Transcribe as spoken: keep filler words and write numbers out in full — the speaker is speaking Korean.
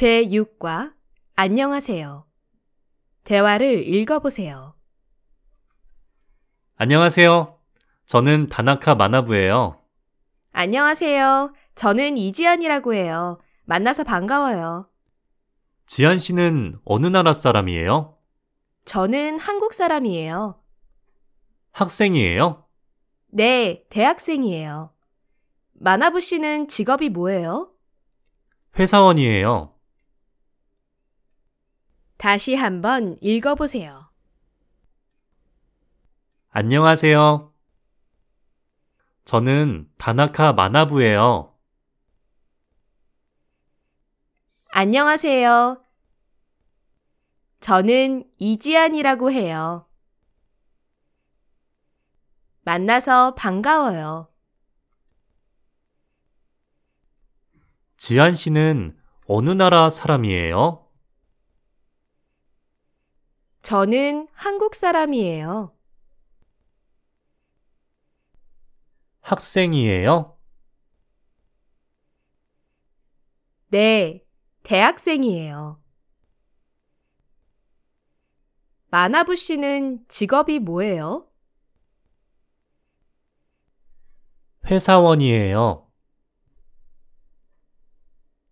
제육 과 안녕하세요. 대화를 읽어보세요. 안녕하세요. 저는 다나카 마나부예요. 안녕하세요. 저는 이지연이라고 해요. 만나서 반가워요. 지한 씨는 어느 나라 사람이에요? 저는 한국 사람이에요. 학생이에요? 네, 대학생이에요. 마나부 씨는 직업이 뭐예요? 회사원이에요. 다시 한번 읽어보세요. 안녕하세요. 저는 다나카 마나부예요. 안녕하세요. 저는 이지안이라고 해요. 만나서 반가워요. 지한 씨는 어느 나라 사람이에요? 저는 한국 사람이에요. 학생이에요? 네, 대학생이에요. 마나부 씨는 직업이 뭐예요? 회사원이에요.